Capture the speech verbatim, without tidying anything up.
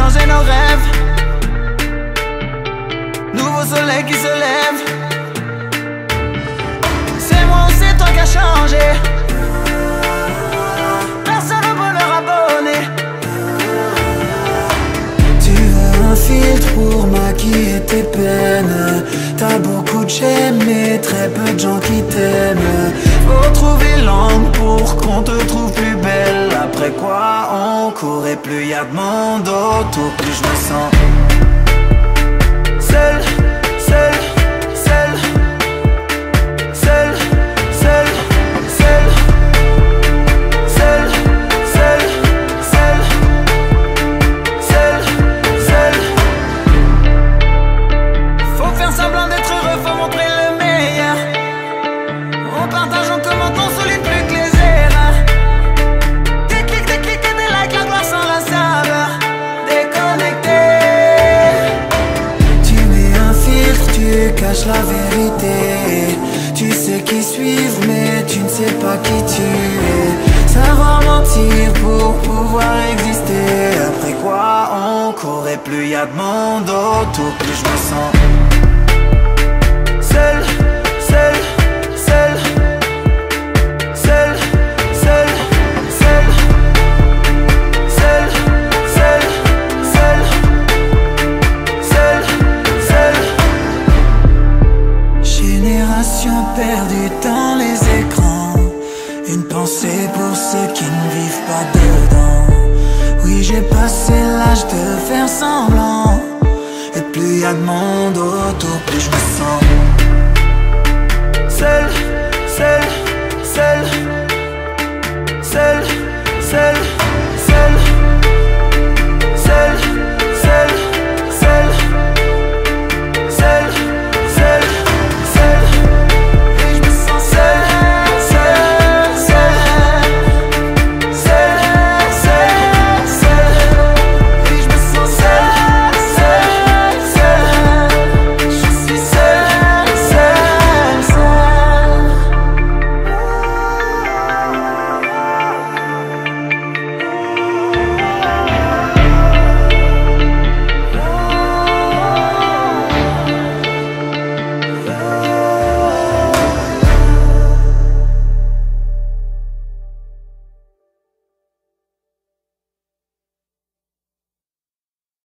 changer nos rêves. Nouveau soleil qui se lève. C'est moi ou c'est toi qui as changé. Personne au bonheur abonné. Tu veux un filtre pour maquiller tes peines. T'as beaucoup de j'aime mais très peu de gens qui t'aiment. Faut trouver l'angle pour qu'on te trouve plus belle. Après quoi on court et plus y a de monde autour, plus je me sens seul, seul, seul, seul, seul, seul, seul, seul, seul, seul, seul. Faut faire semblant d'être heureux, faut montrer le meilleur. On partage, on commente, on souligne plus que les erreurs. Des clics, des clics et des likes, la gloire sans la saveur. Déconnecté. Tu mets un filtre, tu caches la vérité. Tu sais qui suivre mais tu ne sais pas qui tu es. Savoir mentir pour pouvoir exister. Après quoi on court et plus y a de monde autour, plus je me sens seul, seul, seul, seul, seul, seul, seul, seul, seul, seul, seul. Génération perdue dans les écrans. Une pensée pour ceux qui ne vivent pas dedans. Oui, j'ai passé l'âge de faire semblant. Et plus y a de monde autour, plus je me sens